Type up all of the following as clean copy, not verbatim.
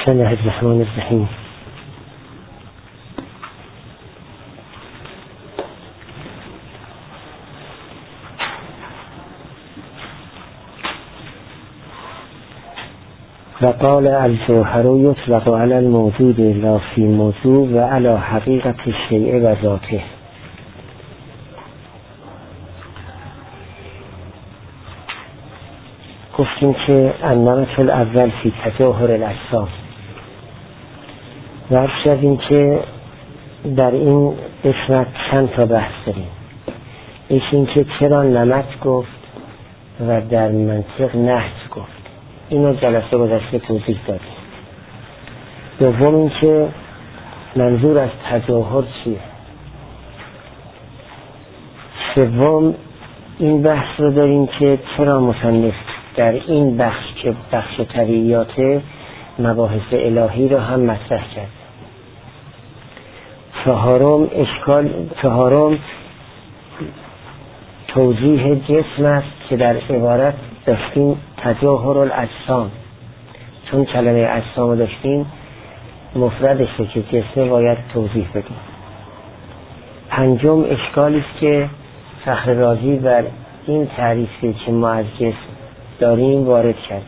بسم الله الرحمن الرحیم. و قال الجوهر یطلق علی الموجود لا فی موضوع و علی حقیقت الشیء و ذاته. گفتیم که النمط الاول فی تظاهر الاجسام و شدیم که در این قسمت چند تا بحث داریم. این که چرا نمط گفت و در منطق نهج گفت، اینو جلسه گذشته توضیح دادیم. دوم این که منظور از تظاهر چیه. سوم این بحث رو داریم که چرا مصنف در این بخش که بخش طبیعیات مباحث الهی رو هم مطرح کرد. چهارم توضیح جسم است که در عبارت داشتیم تظاهر الاجسام، چون کلمه اجسام رو داشتیم مفردشه که جسم باید توضیح بدیم. پنجم اشکالی است که فخر رازی بر این تعریفی که ما از جسم داریم وارد کرده.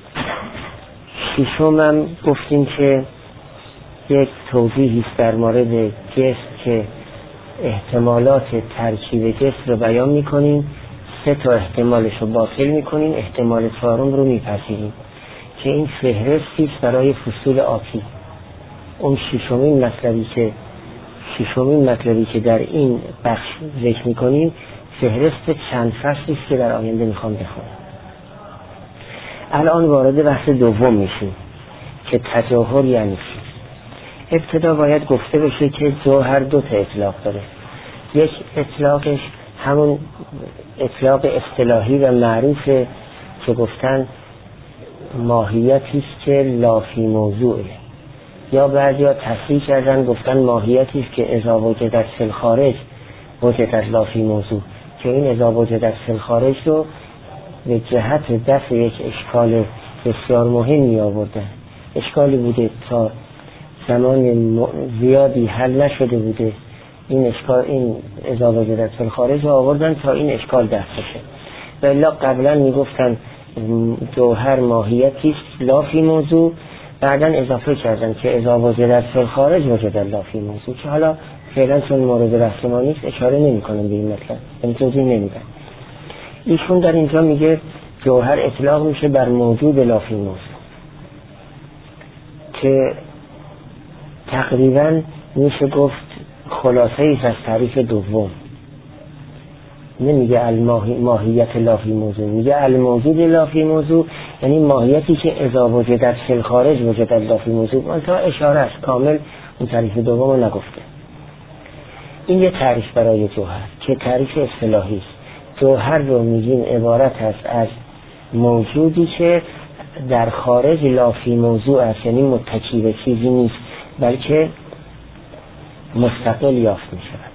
ششم هم گفتیم که یک توضیحی است در مورد جسم که احتمالات ترکیب جسم رو بیان میکنیم، 3 تا احتمالش رو باطل میکنیم، احتمال 4 رو میپذیریم که این فهرستی است برای فصول آتی. اون ششمین مطلبی که در این بخش ذکر میکنیم فهرست چند فصلی است که در آینده میخوام بخونم. الان وارد بحث دوم میشیم که تظاهر یعنی چی. ابتدا باید گفته بشه که جوهر 2 تا اطلاق داره. یک اطلاقش همون اطلاق اصطلاحی و معروفه که گفتن ماهیتی است که لا فی موضوعه، یا بعضیا تصریح کردن گفتن ماهیتی است که اذا وجدت فی الخارج وجدت لا فی موضوع، که این اذا وجدت فی الخارج رو به جهت دفع یک اشکال بسیار مهمی آوردن. اشکالی بوده تا زمان زیادی حل نشده بوده، این اشکال، این اذا وجدت فی الخارج رو آوردن تا این اشکال دفع بشه. والا قبلا میگفتن جوهر ماهیتی است لا فی موضوع، بعدا اضافه کردن که اذا وجدت فی الخارج وجدت لا فی موضوع، که حالا فعلا چون مورد بحث ما نیست اشاره نمی‌کنم به این مطلب، این توضیح نمیدن. ایشون در اینجا میگه جوهر اطلاق میشه بر موجود لا فی موضوع، که تقریبا میشه گفت خلاصه ای از تعریف دوم. نمیگه ماهیت لا فی موضوع، میگه الموجود لا فی موضوع، یعنی ماهیتی که اذا وجدت فی الخارج وجدت لا فی موضوع. منتها اشاره است، کامل اون تعریف دوم رو نگفته. این یه تعریف برای جوهر که تعریف اصطلاحی است. جوهر رو میگیم عبارت است از موجودی که در خارج لا فی موضوع است، یعنی متکی به چیزی نیست بلکه مستقل یافت می شود.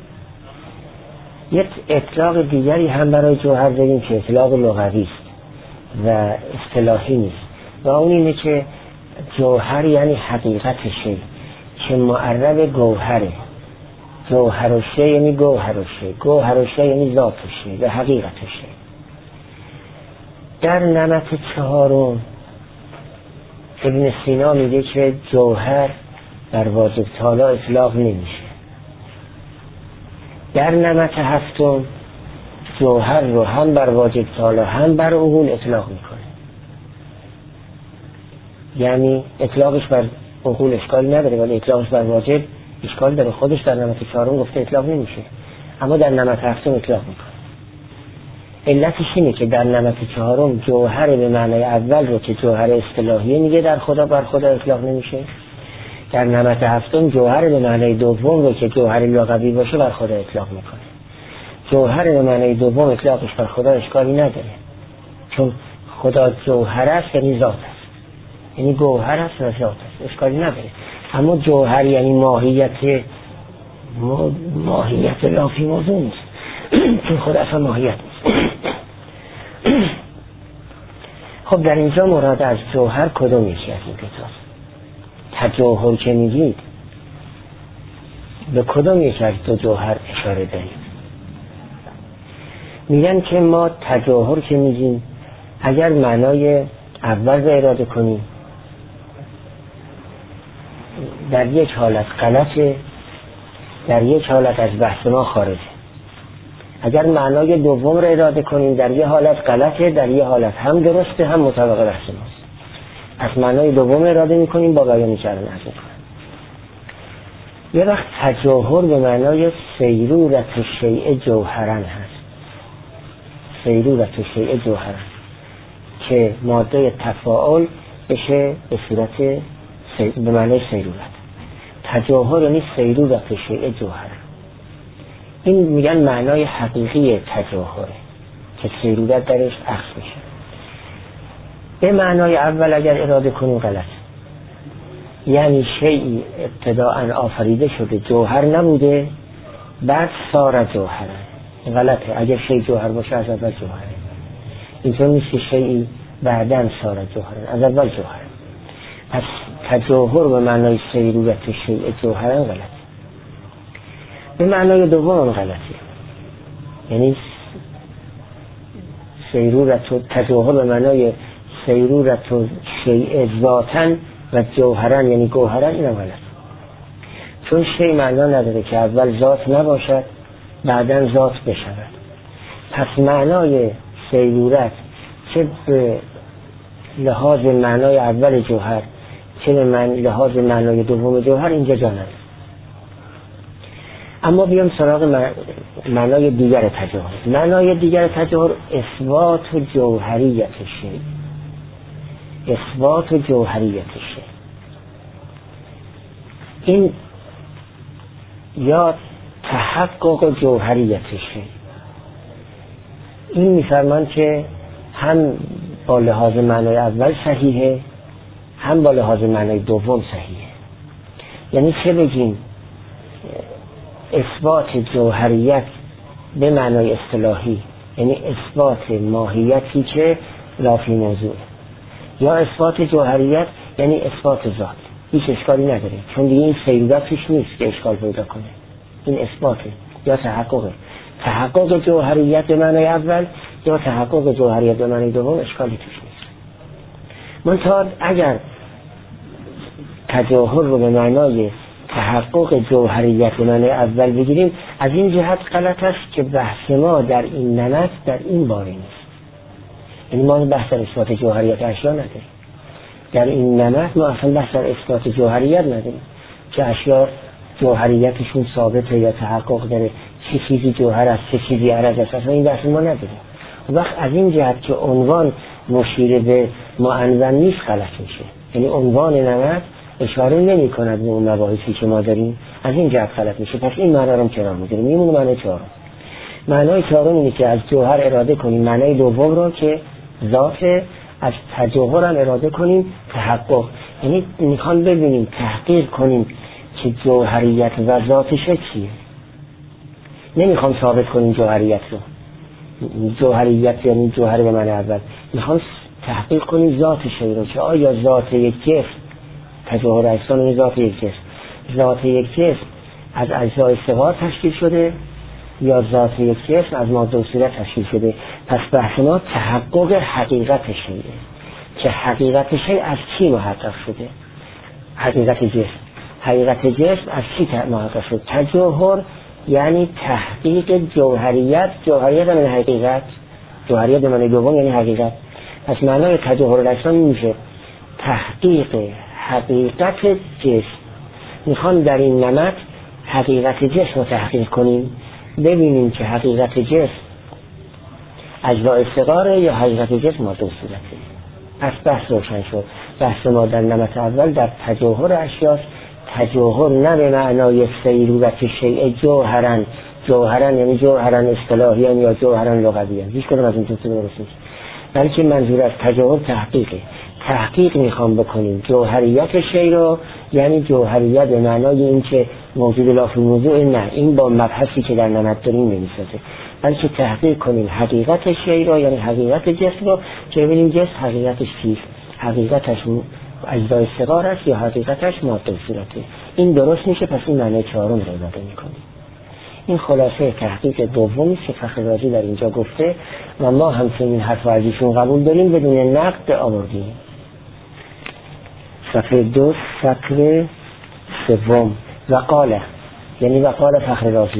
یک اطلاق دیگری هم برای جوهر داریم که اطلاق لغوی است و اصطلاحی نیست، و اون اینه که جوهر یعنی حقیقت شی که معرب گوهره. جوهر و شی یعنی گوهر و شی، گوهر و شی یعنی ذات شی و حقیقت شی. در نمط 4 ابن سینا میگه که جوهر بر واجب تعالی اطلاق نمیشه. در نمط 7 جوهر رو هم بر واجب تعالی هم بر عقول اطلاق میکنه، یعنی اطلاقش بر عقول اشکال نداره ولی اطلاقش بر واجب اشکال داره. خودش در نمط 4 گفته اطلاق نمیشه، اما در نمط 7 اطلاق میکنه. علتش اینه که در نمط 4 جوهر به معنای اول رو که جوهر اصطلاحی میگه در خدا بر خدا اطلاق نمیشه، در نمط 7 جوهر به معنای دوم رو که جوهر لغوی باشه بر خدا اطلاق میکنه. جوهر به معنای دوم اطلاقش بر خدا اشکالی نداره، چون خدا جوهر است یعنی ذات است، یعنی گوهر است و ذات است، اشکالی نداره. اما جوهر یعنی ماهیت لا فی موضوع نیست، چون خدا اصلا ماهیت نیست. خب در اینجا مراد از جوهر کدوم یکی از این کتاب؟ تجوهر که میگید به کدام یک از دو جوهر اشاره دارید؟ میگن که ما تجوهر که میگیم اگر معنای اول رو اراده کنیم در یک حالت غلطه، در یک حالت از بحث ما خارجه. اگر معنای دوم رو اراده کنیم در یک حالت غلطه، در یک حالت هم درسته هم مطابق بحث ماست. از معنای دوم اراده میکنیم با بیانی کردن از میکنم. یه وقت تجوهر به معنای سیرورت شیء جوهرن هست، سیرورت شیء جوهرن که ماده تفاعل بشه به صورت به معنای سیرورت. تجوهر یعنی سیرورت شیء جوهرن. این میگن معنای حقیقی تجوهره که سیرورت درش عکس میشه. به معنای اول اگر اراده کنیم غلط، یعنی شیئی ابتداءً آفریده شده جوهر نبوده بعد سار جوهرن، غلطه. اگر شیء جوهر باشه از اول جوهره، اینطور نیست که شیئی بعداً سار جوهرن، از اول جوهرن. پس تجوهر به معنای سیرورت شیء جوهرن غلطه. به معنای دوم غلطه، یعنی سیرورت و تجوهر به معنای سیرورت و شیء ذاتن و جوهرن یعنی گوهرن، این هم غلط. چون شیء معنا نداره که اول ذات نباشد بعداً ذات بشود. پس معنای سیرورت چه به لحاظ معنای اول جوهر چه به لحاظ معنای دوم جوهر اینجا جا نداره. اما بیام سراغ معنای دیگر تجوهر. معنای دیگر تجوهر اثبات جوهریت شیء، اثبات جوهریت شیء. این یا تحقق جوهریت شیء. این می‌فرمان که هم با لحاظ معنای اول صحیحه هم با لحاظ معنای دوم صحیحه. یعنی چه بگیم؟ اثبات جوهریت به معنای اصطلاحی یعنی اثبات ماهیتی که لافی موضوع، یا اثبات جوهریت یعنی اثبات ذات. هیچ اشکالی نداره، چون دیگه این سیرورتش نیست که اشکال پیدا کنه. این اثباته یا تحققه. تحقق جوهریت به معنای اول یا تحقق جوهریت به معنای دوم اشکالی توش نیست. منتها اگر تجوهر رو به معنای تحقق جوهریت به معنای اول بگیریم، از این جهت غلط است که بحث ما در این نمط در این باره نیست. یعنی ما بحث در اثبات جوهریت اشیا نداریم. در این نمط ما اصلا بحث در اثبات جوهریت نداریم که اشیا جوهریتشون ثابته یا تحقق داره، چه چیزی جوهر است چه چیزی عرض است، اصلا این بحث ما نداریم. وقت از این جهت که عنوان مشیر به معنون نیست غلط میشه. یعنی عنوان نمط اشاره نمی کند به اون مباحثی که ما داریم، از این جهت غلط میشه. پس این معنی رو کنار می‌ذاریم. میمونه معنی چهارم. معنی چهارم اینه که از جوهر اراده کنیم معنی دوم رو که ذات، از تجوهر هم اراده کنیم تحقق. یعنی میخوان ببینیم تحقیق کنیم که جوهریت و ذاتش چیه. نمیخوام ثابت کنیم جوهریت رو، جوهریت یعنی جوهر به معنی اول. میخوام تحقیق کنیم ذاتش رو که آیا ذات یک جسم، تجوهر اجسام ذات یک جسم، ذات یک جسم از اجزای صغار تشکیل شده یا ذات یک جسم از ماده و صورت تشکیل شده. پس بحث ما تحقق حقیقت شیء، که حقیقت شیء از چی محقق شده؟ حقیقت جسم. حقیقت جسم از چی محقق شده؟ تجوهر یعنی تحقیق جوهریت. جوهریت یعنی حقیقت، جوهریت به معنی دوم یعنی حقیقت. پس معنای تجوهر الاجسام میشه تحقیق حقیقت جسم. میخوان در این نمط حقیقت جسم رو تحقیق کنیم، ببینیم که حقیقت جسم اجزای صغاره یا حقیقت جسم ماده و صورته. پس بحث روشن شد. بحث ما در نمط اول در تجوهر اشیاست. تجوهر نه به معنای سیرورت شیء جوهرن، جوهرن یعنی جوهرن اصطلاحیان یا جوهرن لغویان، هیچ کدوم از این دو تا درست نیست. بلکه منظور از تجوهر تحقیقه. تحقیق میخوام بکنیم جوهریت شیء رو، یعنی جوهریت به معنای این که موجود لافی موضوع، نه، این با مبحثی که در نمط داریم نمیسازه. بلکه تحقیق کنیم حقیقت شیء رو، یعنی حقیقت جسم رو، که ببینیم جسم حقیقتش چیست. حقیقتش اجزای صغار است یا حقیقتش ماده و صورته. این درست میشه، پس این معنی چهارم رو اضافه میکنیم. این خلاصه تحقیق دومی که فخر رازی در اینجا گفته و ما همچنین حرف از ایشون قبول داریم، بدون نقد آوردیم. صفحه 2 سطر سوم. و قاله، یعنی و قال فخر رازی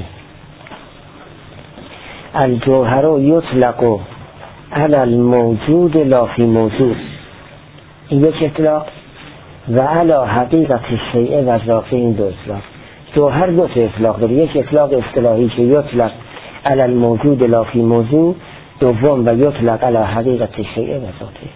الجوهر یطلق علی الموجود لا فی موجود، این یک اطلاق، و علی حقیقت الشیء و ذاته، این دو اطلاق. جوهر دو تا اطلاق داره، یک اطلاق اصطلاحی که یطلق علی الموجود لا فی موجود، دوم و یطلق علی حقیقت الشیء و ذاته.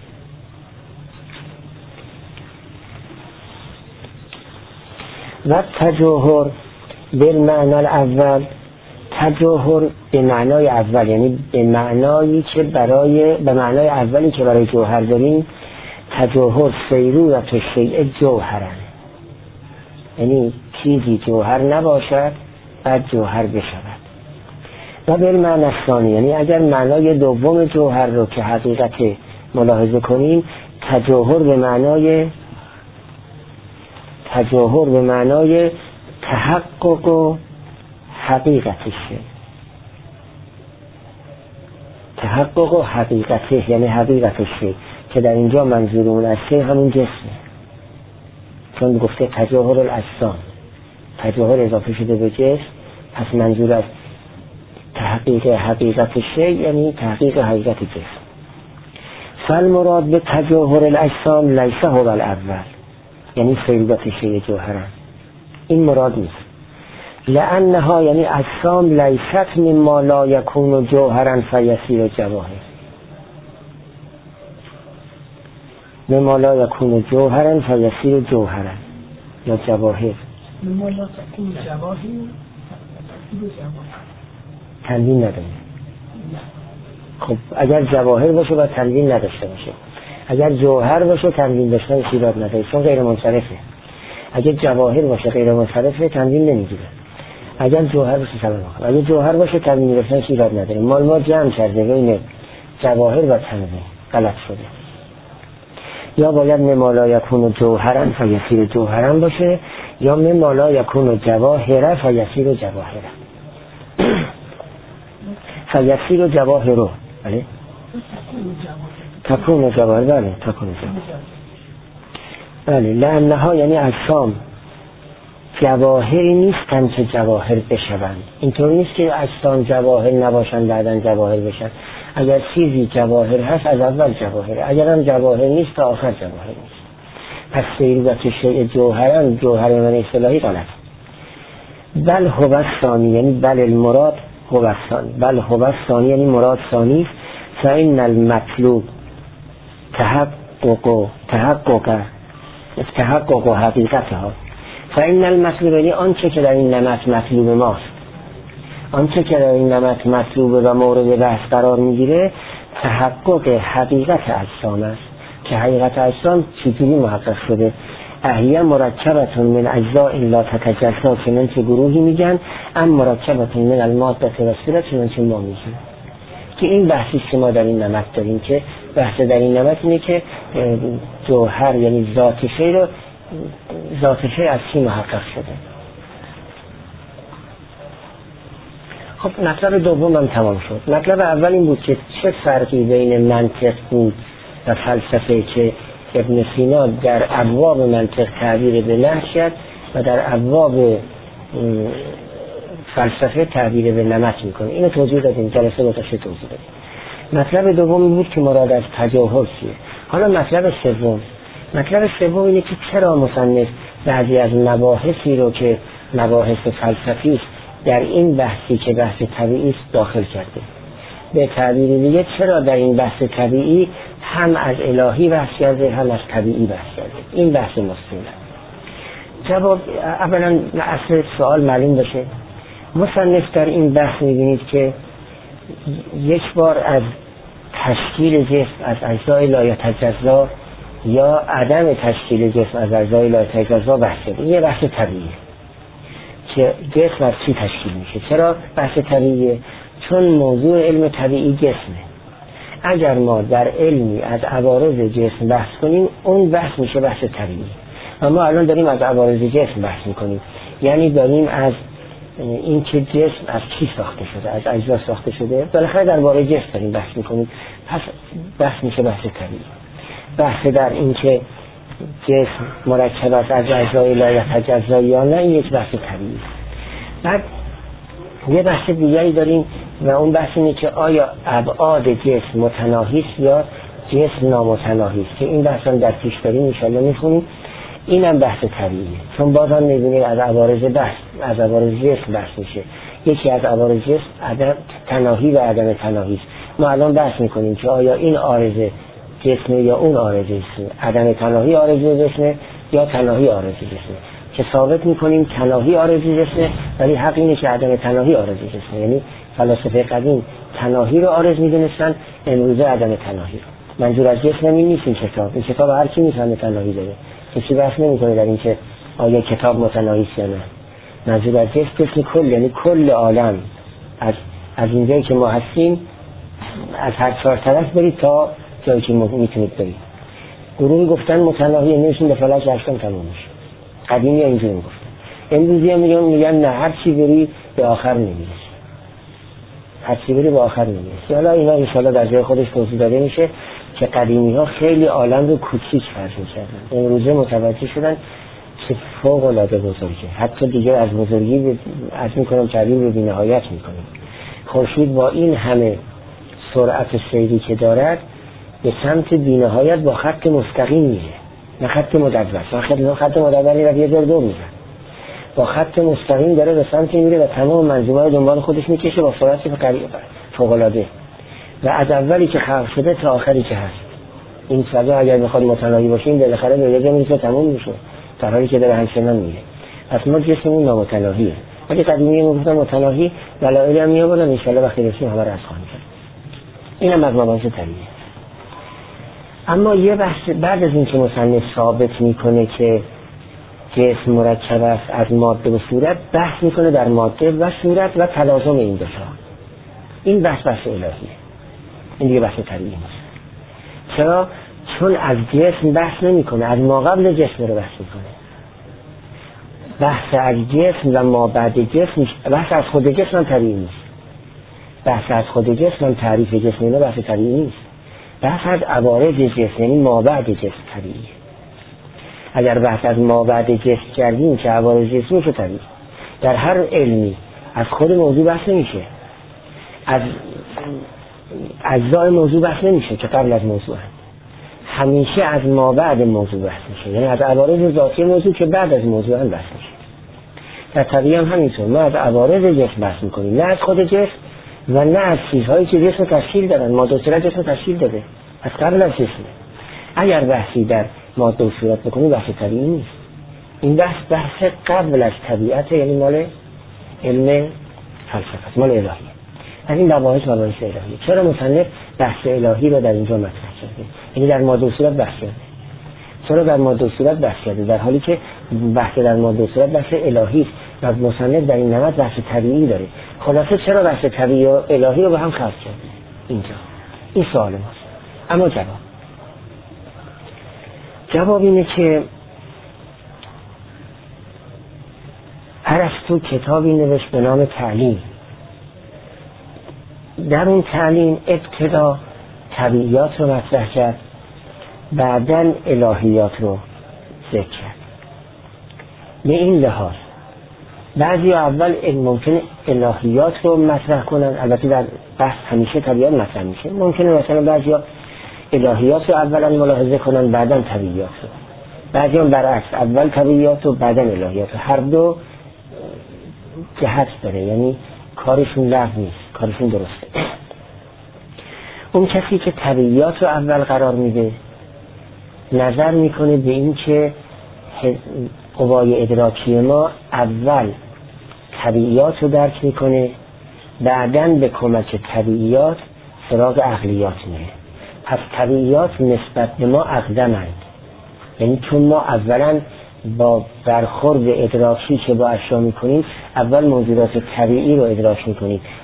و تجوهر بالمعنى الاول، تجوهر به معنای اول، یعنی به معنایی که به معنای اولی که برای جوهر داریم، تجوهر سیرورت الشیء جوهرن، یعنی چیزی جوهر نباشد بعد جوهر بشود. و بالمعنى الثانی، یعنی اگر معنای دوم جوهر رو که حقیقت ملاحظه کنیم، تجوهر به معنای تحقق و حقیقتشه، تحقق و حقیقته، یعنی حقیقتشه که در اینجا منظور اون اصله همون جسمه، چون گفته تجوهر الاجسام، تجوهر اضافه شده به جسم، پس منظور از تحقیق حقیقتشه یعنی تحقیق حقیقت جسم. فالمراد به تجوهر الاجسام لیس هو الاول، یعنی سیرورت شیء جوهرن، این مراد نیست. لانها یعنی اجسام لیست مما لا یکون جوهرا فیصیر جواهر، مما لا یکون جوهرا فیصیر جوهرا یا جواهر. مما لا تکون جواهر تنوین نداره. خب اگر جواهر باشه باید تنوین نداشته باشه، اگر جوهر باشه تنوین داشتن ایراد نداره چون غیر منصرفه. اگر جواهر باشه غیر منصرفه تنوین نمیگیره. اگر جوهر باشه سلام آخر، اگر جوهر باشه تنوین داشتن ایراد نداره. ما جمع کرده بین جواهر و تنوین، غلط شده. یا باید مما لا یکون جوهرا فیصیر جوهرا باشه، یا مما لا یکون جواهر فیصیر جواهر، فیصیر جواهر، بله تکون جواهر، بله تکون جواهر، بله. لانها یعنی اجسام جواهری نیستن که جواهر بشوند. اینطور نیست که اجسام جواهر نباشن بعدن جواهر بشن. اگر چیزی جواهر هست از اول جواهره، اگر هم جواهر نیست تا آخر جواهر نیست. پس سیرورت شیء جوهرن، جوهر من اصطلاحی غلط. بل هو الثانی، یعنی بل المراد هو الثانی، بل هو الثانی یعنی مراد ثانی. فإن المطلوب تحقق حقیقتها. فإن المطلوب یعنی آنچه که در این نمط مطلوب ماست، آنچه که در این نمط مطلوب و مورد بحث قرار میگیره تحقق حقیقت اجسام است که حقیقت اجسام چجوری محقق شده. احیه مرکبتون من اجزاء لا تتجزا، چنانچه گروهی میگن ام مرکبتون من الماده و صورت، چنانچه ما میگیم. که این بحثی که ما در این نمط داریم که بحث در این نمط اینه که جوهر یعنی ذات شی رو، ذات شی از چی محقق شده. خب مطلب دوم هم تمام شد. مطلب اول این بود که چه فرقی بین منطق بود و فلسفه که ابن سینا در ابواب منطق تعبیر به نحو کرد و در ابواب فلسفه تعبیر به نمط میکنه. اینو توضیح دادیم، جلسه گذشته توضیح دادیم. مطلب دوم بود که مراد از تجاهل چیه. حالا مطلب سوم اینه که چرا مصنف بعضی از مباحثی رو که مباحث فلسفی است در این بحثی که بحث طبیعی است داخل کرده. به تعبیر دیگه چرا در این بحث طبیعی هم از الهی بحث کرده هم از طبیعی بحث کرده. این بحث مستقله. جواب اولا اصل سوال معلوم بشه. مصنف در این بحث می‌بینید که یک بار از تشکیل جسم از اجزای لا یتجزا یا عدم تشکیل جسم از اجزای لا یتجزا بحث کرده. این یه بحث طبیعیه که جسم از چی تشکیل میشه. چرا بحث طبیعیه؟ چون موضوع علم طبیعی جسمه. اگر ما در علمی از عوارض جسم بحث کنیم اون بحث میشه بحث طبیعی. و ما الان داریم از عوارض جسم بحث میکنیم، یعنی داریم از این که جسم از چی ساخته شده، از اجزا ساخته شده، بالاخره درباره جسم داریم بحث میکنیم، پس بحث میشه بحث طبیعی. بحث در این که جسم مرکب است از اجزای لا یتجزا یا نه، این یک بحث طبیعی. بعد یه بحث دیگری داریم و اون بحث اینه که آیا ابعاد جسم متناهی است یا جسم نامتناهی است، که این بحث هم در پیش داریم ان شاءالله میخونیم. اینم بحث طبیعیه، چون باز هم میبینید از عوارض جسم بحث میشه. یکی از عوارض جسم عدم تناهی و عدم تناهی است. ما الان بحث میکنیم که آیا این عارض جسم یا اون عارض جسم، عدم تناهی عارض جسم یا تناهی عارض جسم، که ثابت میکنیم تناهی عارض جسم، ولی حق اینه که عدم تناهی عارض جسم. یعنی فلاسفه قدیم تناهی رو عارض میدونستن، امروزه عدم تناهی رو. منظور از جسم این نیست این کتاب هر کی میفهمه تناهی داره، کسی بحث نمیکنه در این که آیا کتاب متناهی است یا نه. منظور از جسم کل، یعنی کل عالم، از اینجایی که ما هستیم از هر چهار طرف برید تا جایی که میتونید برید. گروهی گفتن متناهی، نمیشون به فلک هستن تمام میشه. قدیمی اینجوری میگفتن، امروزی هم میگن نه، هر چی بری به آخر نمیرسی، هر چی بری به آخر نمیرسی. حالا اینا ان شاءالله در جای خودش توضیح داده میشه که قدیمی ها خیلی عالم رو کوچیک فرض می‌کردن، امروزه متوجه شدن که فوق العاده بزرگه، حتی دیگه از بزرگی از میکنم تعبیر رو بی‌نهایت میکنیم. خورشید با این همه سرعت سیری که دارد به سمت بی‌نهایت با خط مستقیم میره، نه خط مدور. خط مدوری رو یه جور دور میزن، با خط مستقیم داره به سمت میره و تمام منظومه دنبال خودش میکشه با سرعت فوق العاده، و از اولی که خلق شده تا آخری که هست. این فضا اگر بخواد متناهی باشه این بالاخره به یه جا میرسه تموم میشه، در حالی که داره همچنان میره. پس ما جسممون نامتناهیه، ولی قدیمی میگفتن متناهی، دلایلی هم میآوردن ان شاءالله وقتی رسیم همه رو از خواهیم کرد. اینم از مباحث طبیعیه. اما یه بحث بعد از این که مصنف ثابت میکنه که جسم مرکب است از ماده و صورت، بحث میکنه در ماده و صورت و تلازم این دو تا. این بحث الهیه، این دیگه بحث طبیعی نیست. چرا؟ چون از جسم بحث نمیکنه، از ما قبل جسم رو بحث میکنه. بحث از جسم و ما بعد جسم، بحث از خود جسم هم طبیعی نیست. بحث از خود جسم هم تعریف جسم اینا بحث طبیعی نیست. بحث از عوارض جسم یعنی ما بعد جسم طبیعیه. اگر بحث از ما بعد جسم کردیم که عوارض جسم میشه طبیعی. در هر علمی از خود موضوع بحث نمیشه، از اجزای موضوع بحث نمیشه که قبل از موضوع هم. همیشه از ما بعد موضوع بحث میشه، یعنی از عوارض ذاتی موضوع که بعد از موضوع هم بحث میشه. در طبیعی هم همینطور، ما از عوارض جسم بحث میکنیم، نه از خود جسم و نه از چیزهایی که جسم تشکیل دادن. ماده و صورت جسم تشکیل داده از قبل از جسم. اگر بحثی در ماده و صورت بکنیم بحث طبیعی نیست. این بحث قبل از طبیعت، یعنی مال علم فلسفه، مال الهیه. از این مباحث الهیه. چرا مصنف بحث الهی رو در اینجا مطرح کرده؟ یعنی در ماده و صورت بحث کرده. چرا در ماده و صورت بحث کرده در حالی که بحث در ماده و صورت بحث الهی است و مصنف در این نمط بحث طبیعی داره؟ خلاصه چرا بحث طبیعی و الهی رو به هم خلط کرده اینجا؟ این سوال ماست. اما جواب اینه که ارسطو کتابی نوشت به نام تعلیم. در اون تعلیم ابتدا طبیعیات رو مطرح کرد، بعداً الهیات رو ذکر کرد. به این لحاظ بعضی اول ممکنه الهیات رو مطرح کنن، البته در بحث همیشه طبیعیات مطرح میشه، ممکنه مثلا بعضی الهیات رو اولا ملاحظه کنن بعداً طبیعیات رو، بعضی هم برعکس، اول طبیعیات و بعداً الهیات رو. هر دو جهت داره، یعنی کارشون لغو نیست، کارشون درسته. اون کسی که طبیعیات رو اول قرار میده نظر میکنه به این که قوای ادراکی ما اول طبیعیات رو درک میکنه، بعداً به کمک طبیعیات سراغ عقلیات میره. پس طبیعیات نسبت به ما اقدمند، یعنی چون ما اولا با برخورد ادراکی که با اشیا میکنیم اول موجودات طبیعی رو ادراک میکنیم،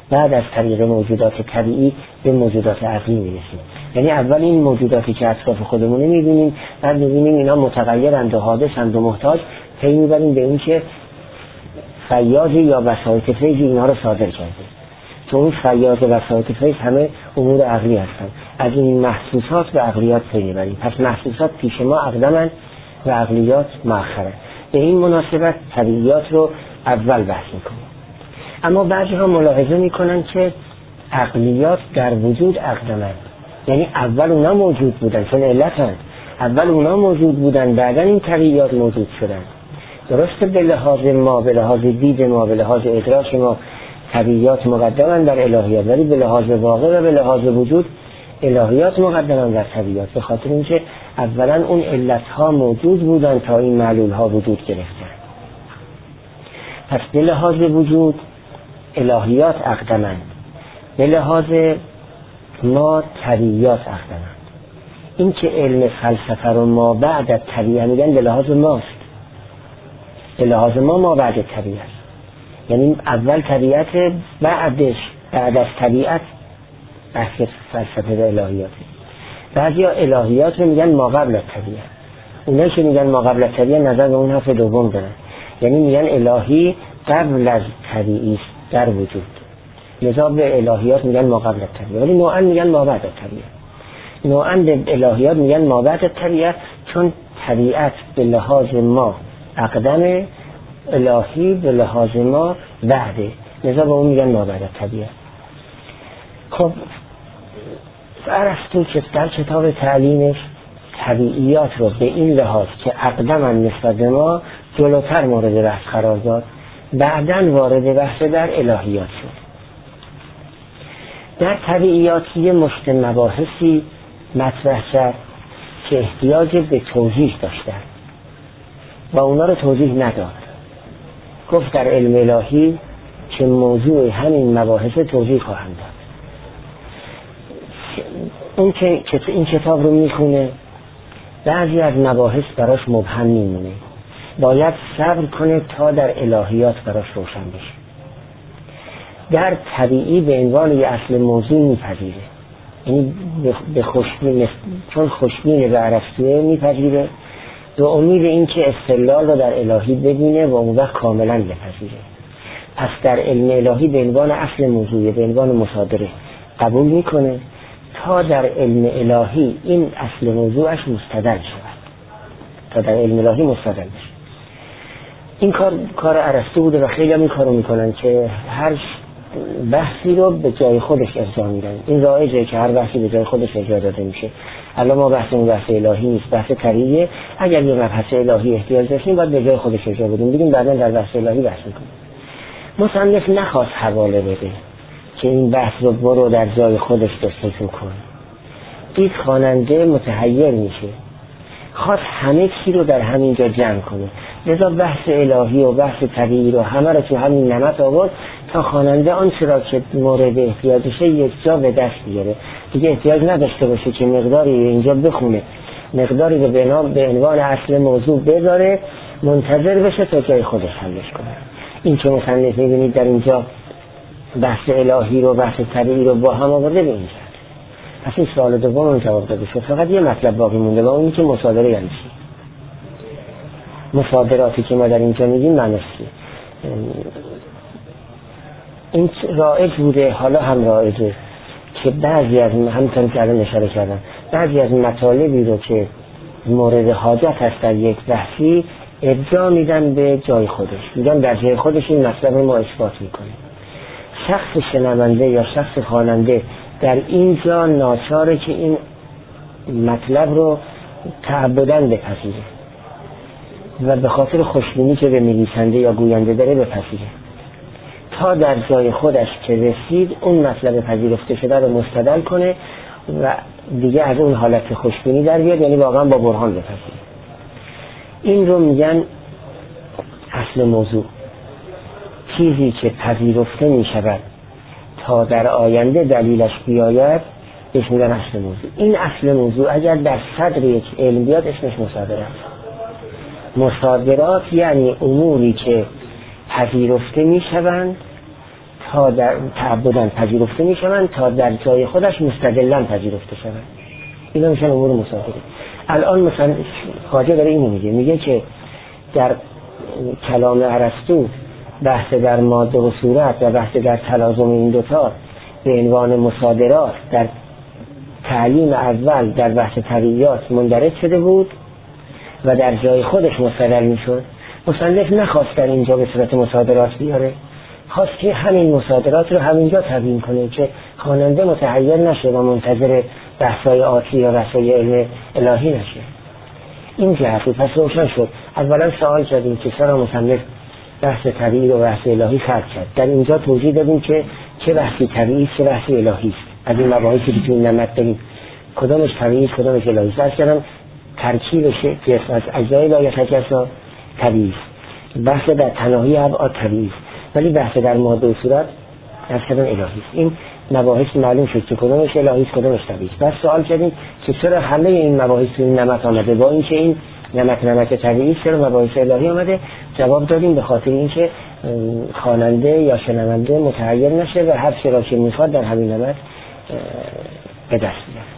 بعد از طریق موجودات طبیعی به موجودات عقلی میرسیم. یعنی اول این موجوداتی که اطراف خودمون میبینیم، بعد میبینیم اینا متغیرند و حادثند و محتاج، پی میبریم به این که فیاضی یا وسایط فیضی اینا رو صادر کرده. تو اون فیاض و وسایط فیض همه امور عقلی هستند. از این محسوسات به عقلیات پی میبریم. پس محسوسات پیش ما اقدمند و عقلیات مؤخرند. به این مناسبت طبیعیات رو اول بحث میکنیم. اما بعضی‌ها ملاحظه میکنن که عقلیات در وجود اقدمند، یعنی اول اونا موجود بودن، چون علتند، اول اونا موجود بودن، بعدا این طبیعیات موجود شدن. درسته به لحاظ ما، به لحاظ دید ما، به لحاظ ادراک ما طبیعیات مقدمن در الهیات، ولی به لحاظ واقع و به لحاظ وجود الهیات مقدمن در طبیعیات، به خاطر اینکه اولا اون علتها موجود بودن تا این معلولها وجود گرفتن. پس به لحاظ وجود الهیات اقدمند، به لحاظ ما طبیعیات اقدمند. این که علم فلسفه رو ما بعد از طبیعه میگن به لحاظ ماست، به لحاظ ما بعد طبیعت، یعنی اول طبیعت، بعد از طبیعت بحث فلسفه و الهیات. بعضیا الهیات رو میگن ما قبل از طبیعت. اونایی که میگن ما قبل از طبیعت نظر به اون حرف دوم دارن، یعنی میگن الهی قبل از طبیعی است در وجود، لذا به الهیات میگن ما قبل از طبیعت، ولی نوعا میگن ما بعد از طبیعت. نوعا به الهیات میگن ما بعد از طبیعت، چون طبیعت به لحاظ ما اقدم، الهی به لحاظ ما بعده، لذا به اون میگن ما بعد از طبیعت. خب ارسطو که در کتاب تعلیمش طبیعیات رو به این لحاظ که اقدمن نسبت به ما جلوتر مورد بحث قرار داد، بعداً وارد بحث در الهیات شد. در طبیعیات یه مشت مباحثی مطرح کرد که احتیاج به توضیح داشتن و اونا رو توضیح نداد. گفت در علم الهی که موضوع همین مباحث توضیح خواهم داد. اون که این کتاب رو میخونه بعضی از مباحث براش مبهم میمونه، باید صبر کنه تا در الهیات براش روشن بشه. در طبیعی به عنوان یه اصل موضوع میپذیره، یعنی به خوشبین، چون خوشبین به ارسطویی میپذیره، به امید این که استدلال رو در الهی ببینه و اون وقت کاملا بپذیره. پس در علم الهی به عنوان اصل موضوعی، به عنوان مصادره قبول میکنه تا در علم الهی این اصل موضوعش مستدل شود، تا در علم الهی مستدل بشه. این کار ارسطو بوده و خیلی هم این کارو میکنن که هر بحثی رو به جای خودش ارجاع میدن. این رایجه که هر بحثی به جای خودش ارجاع داده میشه. الان ما بحثمون بحث الهی نیست، بحث طبیعیه. اگر یه مبحث الهی احتیاج داشتیم باید به جای خودش ارجاع بدیم، بگیم بعداً در بحث الهی بحث میکنیم. مصنف نخواست حواله بده که این بحث رو برو در جای خودش جستجو کن. دید خواننده متحیر میشه، خواست همه چی رو در همین جا جمع کنه، لذا بحث الهی و بحث طبیعی رو همه رو تو همین نمط آورد تا خواننده آنچه را که مورد احتیاجشه یک جا به دست بیاره، دیگه احتیاج نداشته باشه که مقداری اینجا بخونه، مقداری رو به عنوان اصل موضوع بذاره، منتظر بشه تا جای خودش حلش کنه. این که مصنف می‌بینید در اینجا بحث الهی رو بحث طبیعی رو با هم آورده به اینجا. پس این سوال دوم رو جواب داده شد. فقط یه مطلب باقی مونده و اون که مصادره یعنی چی؟ مصادراتی که ما در اینجا میگیم معنیش چیه؟ این رایج بوده، حالا هم رایجه که بعضی از همونطور که الان اشاره کردم، بعضی از مطالبی رو که مورد حاجت هست در یک بحثی ارجاع میدن به جای خودش، میگن در جای خودش این مطلب ما اثبات میکنه. شخص شنونده یا شخص خواننده در اینجا ناچاره که این مطلب رو تعبداً بپذیره و به خاطر خوشبینی که به نویسنده یا گوینده داره بپذیره، تا در جای خودش که رسید اون مطلب پذیرفته شده رو مستدل کنه و دیگه از اون حالت خوشبینی در بیاد، یعنی واقعا با برهان بپذیره. این رو میگن اصل موضوع. چیزی که پذیرفته می شود تا در آینده دلیلش بیاید بهش میگن اصل موضوع. این اصل موضوع اگر در صدر یک علم بیاد اسمش مصادره است. مصادرات یعنی اموری که پذیرفته می شوند تا در تعبداً پذیرفته میشوند تا در جای خودش مستدلاً پذیرفته شوند. اینا میشن امور مصادره. الان مثلا خواجه داره اینو میگه که در کلام ارسطو بحث در ماده و صورت و بحث در تلازم این دوتا به عنوان مصادرات در تعلیم اول در بحث طبیعیات مندرج شده بود و در جای خودش مستدل میشد. مصنف نخواست در اینجا به صورت مصادرات بیاره، خواست که همین مصادرات رو همینجا تبیین کنه که خواننده متحیر نشه و منتظر بحث‌های آتی یا بحث‌های علم الهی نشه. این جهت پس روشن شد. اولا سوال کردیم که چرا مصنف بحث طبیعی و بحث الهی فرق کرد. در اینجا توضیح دادیم که چه بحثی طبیعی چه بحثی الهی است. از این مباحثی که توی نمط داریم کدامش طبیعی کدامش الهی است. کردم ترکیبش جسم از اجزای لایتجزا طبیعی است. بحث در تناهی ابعاد طبیعی است، ولی بحث در ماده و صورت اصلا الهی است. این مباحث معلوم شد که کدامش الهی است کدامش طبیعی است. بس سوال کردیم که چرا همه این مباحث توی نمط آمده با اینکه این نمط طبیعی است، چرا مباحث الهی آمده؟ جواب دادیم به خاطر اینکه خواننده یا شنونده متحیر نشه و هر چیزی را که میخواد در همین نمط به دست بیاره.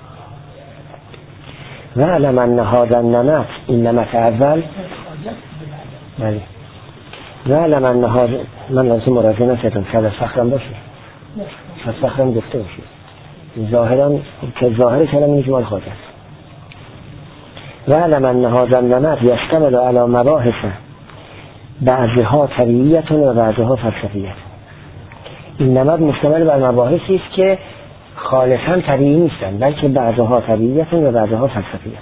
و علم ان هذا النمط، این نمط اول، بله، و علم ان هذا، من لازم مراجعه نکردم شاید از فخرم باشه، از فخرم گفته باشه ظاهرا که ظاهر کلام این جمال خواهد است. و علم ان هذا النمط یشتمل علی مباحث بعضها طبیعیت و بعضها فلسفیت. این نمط مشتمل بر مباحثی است که خالصاً طبیعی نیستند، بلکه بعضها طبیعیت و بعضها فلسفیت.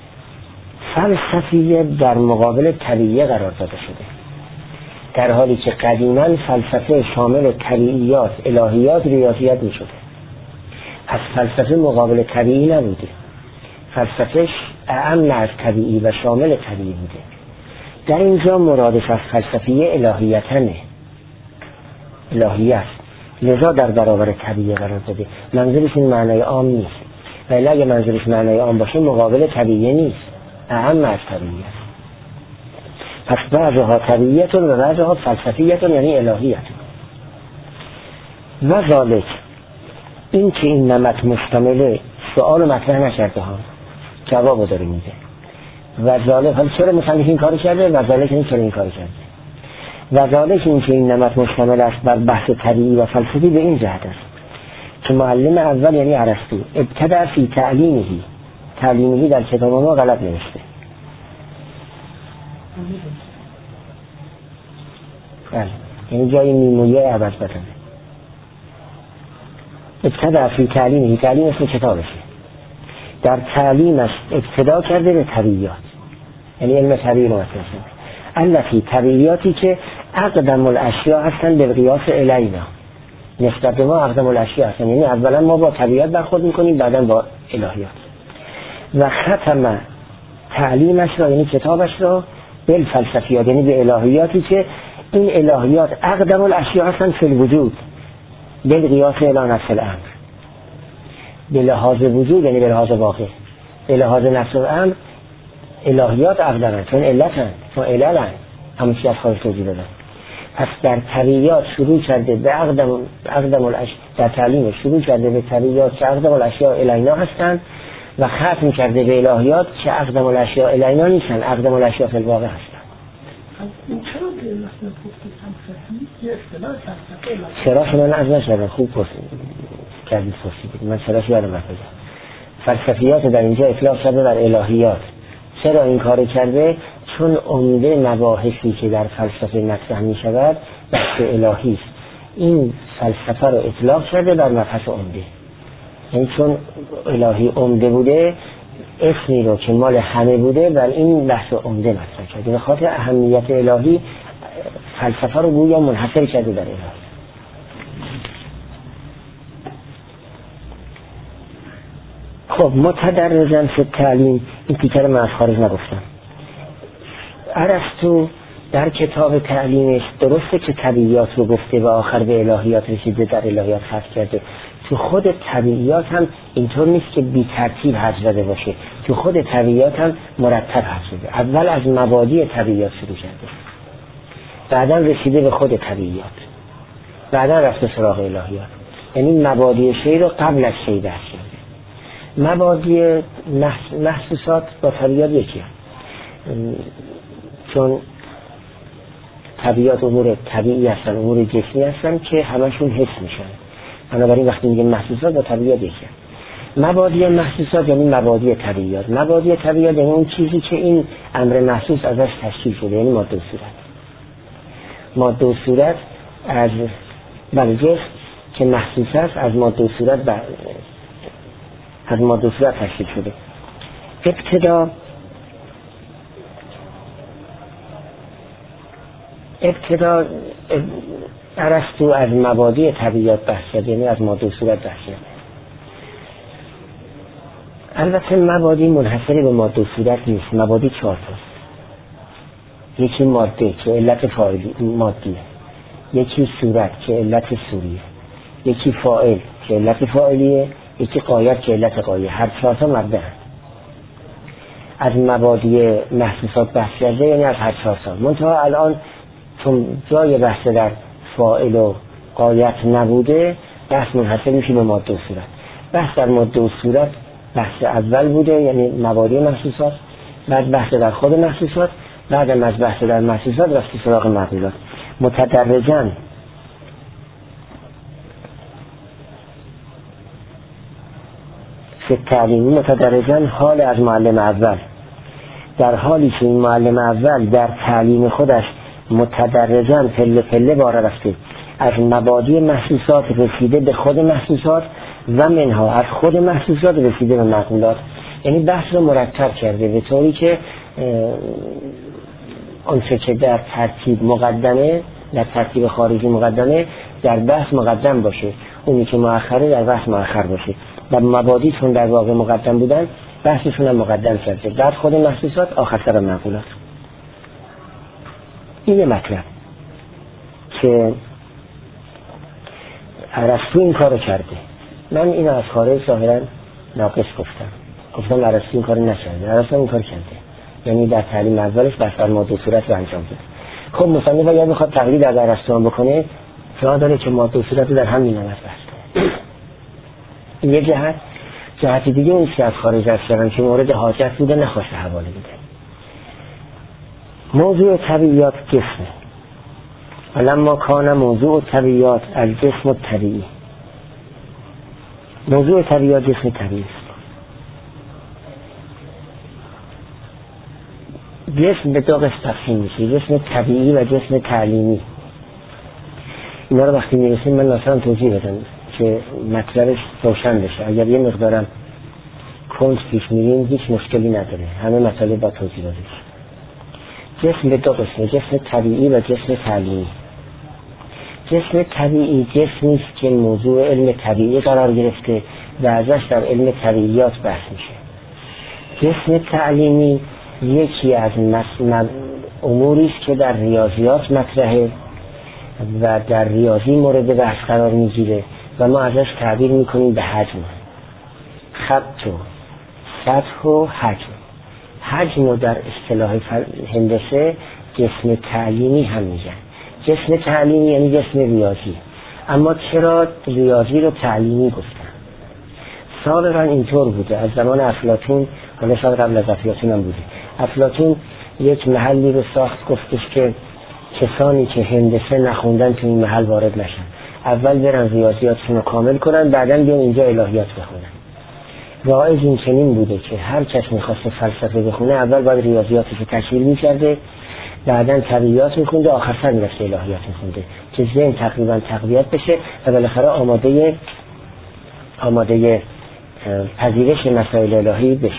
فلسفیت در مقابل طبیعی قرار داده شده، در حالی که قدیما فلسفه شامل طبیعیات، الهیات، ریاضیات می شده. پس فلسفه مقابل طبیعی نبوده، فلسفهش اعم از طبیعی و شامل طبیعی بوده. در اینجا مرادش از فلسفه الهیتنه، الهیت، لذا در برابر طبیعی قرار داده. منظورش این معنای عام نیست، ولی اگه منظورش معنای عام باشه مقابل طبیعی نیست، اعم از طبیعی است. پس بعضها طبیعیت و بعضها فلسفیت یعنی الهیت. و ذالک، این که این نمط مشتمله، سؤال مطرح نکرده ها، جواب داره میده. و ذالک، حالا چرا مصنف این کارو کرده؟ و ذالک این چرا این کارو کرده؟ و ذالک این که این نمط مشتمل است بر بحث طبیعی و فلسفی به این جهت است که معلم اول یعنی ارسطو ابتدأ فی تعلیمهی در کتاب ما غلط نوشته. بله، یعنی جای میمویه عوض بکنه. ابتدأ فی تعلیمهی، تعلیم اسم کتابشه، در تعلیمش ابتدا کرده به طبیعیات، یعنی علم طبیعی رو مطرح کرده. البته طبیعیاتی که اقدم الاشیاء هستن به قیاس الینا، نسبت به ما اقدم الاشیاء هستن، یعنی اولا ما با طبیعت برخورد میکنیم بعدا با الهیات. و ختم تعلیمش را یعنی کتابش را به فلسفیات، یعنی به الهیاتی که این الهیات اقدم الاشیاء هستن فی الوجود به قیاس الی نفس الامر، به لحاظ وجود یعنی به لحاظ واقع، به لحاظ نفس الامر الهیات اقدمن، چون علتن، چون عللن، همون چیز از خواهش توضیح دادن. پس در طبیعیات شروع کرده به اقدم الاشیاء، در تعلیم شروع کرده به طبیعیات که اقدم الاشیاء الینا هستن و ختم کرده به الهیات که اقدم الاشیاء الینا نیستن، اقدم الاشیاء فی الواقع هستن. چراش من از نشدم خوب کردید پرسیدید، من چراش یادم نکنم. فلسفیات در اینجا اطلاق شده بر الهیات. چرا این کار کرده؟ چون عمده مباحثی که در فلسفه مطرح می شود بحث الهی است. این فلسفه رو اطلاق شده بر مبحث عمده، یعنی چون الهی عمده بوده اسمی رو که مال همه بوده بر این بحث عمده مطرح کرده. به خاطر اهمیت الهی فلسفه رو گویا منحصر کرده در الهی. خب متدرجاً فی تعلیم، این تیکر من از خارج نگفتم. ارسطو در کتاب تعلیمش درسته که طبیعیات رو گفته و آخر به الهیات رسیده، در الهیات ختم کرده. تو خود طبیعیات هم اینطور نیست که بی ترتیب حذف شده باشه، تو خود طبیعیات هم مرتب حذف شده. اول از مبادی طبیعیات شروع کرده، بعدا رسیده به خود طبیعیات. بعدا رفته سراغ الهیات. یعنی مبادی شی رو قبل از شی بحث کرده. مبادی محسوسات با طبیعت یکی هست، چون طبیعت امور طبیعی هستن، امور جسمی هستن که همشون حس میشن. بنابراین وقتی میگیم محسوسات با طبیعت یکی هست. مبادی محسوسات یعنی مبادی طبیعیات. مبادی طبیعیات یعنی اون چیزی که این امر محسوس ازش تشکیل شده، یعنی ماده و صورت. ماده و صورت از جسم که محسوس است از ماده و صورت از ماده و صورت تشکیل شده. ابتدا ارسطو از مبادی طبیعیات بحث کرد، یعنی از ماده و صورت بحث کرد. البته مبادی منحصر به ماده و صورت نیست. مبادی 4 تاست. یکی ماده که علت فاعلی مادیه، یکی صورت که علت صوریه، یکی فاعل که علت فاعلیه، یکی غایت که علت غایه. هر 4 تا مبدا هست. از مبادی محسوسات بحث کرده، یعنی از هر 4 تا. منتها الان چون جای بحث در فاعل و غایت نبوده، بحث منحصر میشه به ماده و صورت. بحث در ماده و صورت بحث اول بوده، یعنی مبادی محسوسات، بعد بحث در خود محسوسات، بعد از بحث در محسوسات رفت سراغ معقولات. متدرجاً فی تعلیمی متدرجاً حال از معلم اول، در حالی که این معلم اول در تعلیم خودش متدرجاً پله پله باره رفته، از مبادی محسوسات رسیده به خود محسوسات و منها از خود محسوسات رسیده به معقولات. یعنی بحث رو مرتب کرده به طوری که آنچه که در ترتیب مقدمه، در ترتیب خارجی مقدمه، در بحث مقدم باشه، اونی که مؤخره در بحث مؤخر باشه. و مبادی چون در واقع مقدم بودن، بحثشون هم مقدم کرده، بعد خود محسوسات، آخر سر معقولات. این مطلب که ارسطو این کارو کرده. من اینو از خارج ظاهرا ناقص گفتم ارسطو این کارو نکرده. ارسطو این کار کرده، یعنی در تعلیم اولش بحث در ماده و صورت رو انجام داد. خب مصنف اگر میخواد تقلید از ارسطو بکنه، جا داره که ماده و صورت رو در هم می‌نامد بحث. این یه جهت دیگه اون که از خارج هستن که مورد حاجت بوده نخواسته حواله بده. موضوع طبیعیات جسمه. ولما کان موضوع طبیعیات الجسم الطبیعی. موضوع طبیعیات جسم طبیعی است. جسم به 2 قسم تقسیم میشه، جسم طبیعی و جسم تعلیمی. اینا رو وقتی میرسیم من مثلا توضیح بدم که مطلبش روشن بشه. اگر یه مقدارم کند پیش میریم هیچ مشکلی نداره، همه مطالب با توضیح داده بشه. جسم به 2 قسمه، جسم طبیعی و جسم تعلیمی. جسم طبیعی جسمی است که موضوع علم طبیعی قرار گرفته و ازش در علم طبیعیات بحث میشه. جسم تعلیمی یکی از اموری است که در ریاضیات مطرحه و در ریاضی مورد بحث قرار میگیره و ما ازش تعبیر میکنیم به حجم. خط و سطح و حجم. حجم رو در اصطلاح هندسه جسم تعلیمی هم میگن. جسم تعلیمی یعنی جسم ریاضی. اما چرا ریاضی رو تعلیمی گفتن؟ سابقا اینطور بوده، از زمان افلاطون، حالا شاید قبل از افلاطون هم بوده. افلاطون یک محلی رو ساخت، گفتش که کسانی که هندسه نخوندن تو این محل وارد نشن، اول برن ریاضیاتشون رو کامل کنن، بعداً بیان اینجا الهیات بخونن. رایج این چنین بوده که هر کس میخواسته فلسفه بخونه اول باید ریاضیاتش رو تکمیل میکرده، بعداً طبیعیات میخونده، آخر سر میرفته الهیات میخونده که ذهن تقریباً تقویت بشه و بالاخره آماده پذیرش مسائل الهی بشه.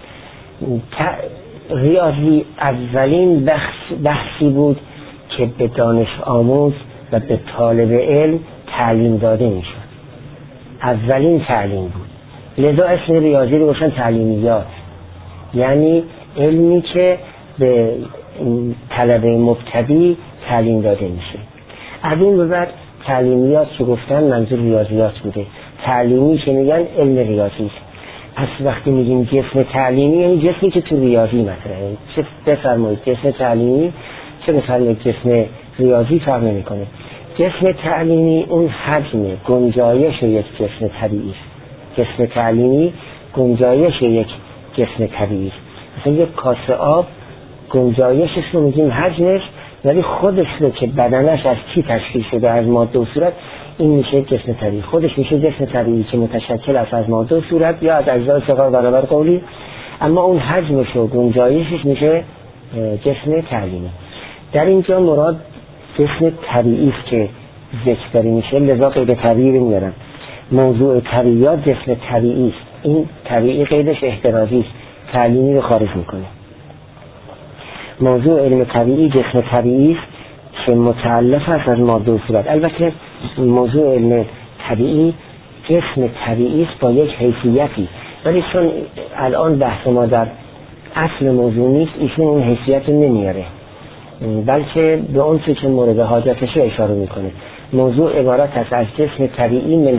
ریاضی اولین بحثی بود که به دانش آموز و به طالب علم تعلیم داده میشد. اولین تعلیم بود، لذا اسم ریاضی رو گفتن تعلیمیات، یعنی علمی که به طلبه مبتدی تعلیم داده میشه. از این به بعد تعلیمیات که گفتن منظور ریاضیات بوده، تعلیمی که میگن علم ریاضی است. پس وقتی میگیم جسم تعلیمی یعنی جسمی که تو ریاضی مطرحه. چه بفرمایید جسم تعلیمی چه بفرمایید جسم ریاضی فرق نمیکنه. جسم تعلیمی اون حجم گنجایش یک جسم طبیعی است. جسم تعلیمی گنجایش یک جسم طبیعی است. مثلا یک کاسه آب گنجایشش رو میگیم حجمش، ولی خودش رو که بدنش از چی تشکیل شده، از ماده و صورت، این میشه جسم طبیعی. خودش میشه جسم طبیعی که متشکل است از ماده و صورت یا از اجزای صغار برابر قولی، اما اون حجمش و گنجایشش میشه جسم تعلیمی. در اینجا مراد جسم طبیعی است که ذکر داری میشه، لذا قید طبیعی رو میارم. موضوع طبیعیات جسم طبیعی است. این طبیعی قیدش احترازی است، تعلیمی رو خارج میکنه. موضوع علم طبیعی جسم طبیعی است که متعلق است از ماده و صورت. البته موضوع علم طبیعی جسم طبیعی است با یک حیثیتی، ولی چون الان بحث ما در اصل موضوع نیست، ایشون اون حیثیت رو نمیاره، بلکه به اون که مورد حاجتش رو اشاره میکنه. موضوع عبارت است از جسم طبیعی من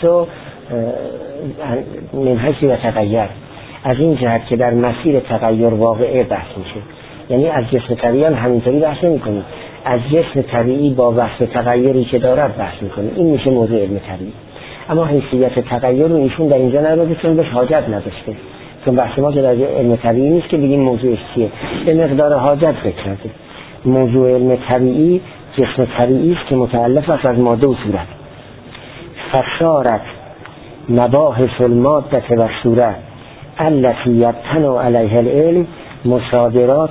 حیث و تغییر، از این جهت که در مسیر تغییر واقعه بحث میشه. یعنی از جسم طبیعی هم همینطوری بحث نمی‌کنیم، از جسم طبیعی با وصف تغییری که دارد بحث می‌کنیم. این میشه موضوع علم طبیعی. اما حیثیت تغییر رو ایشون در اینجا نرده، چون بهش حاجت نداشته. چون بحث ما که در علم طبیعی نیست که بگیم موضوعش چیه، به مقدار حاجت فکر کرده. موضوع علم طبیعی جسم طبیعی است که متألف است از ماده و صورت. فصارت مباحث الماده و صورت التي يبتنى عليها العلم مصادرات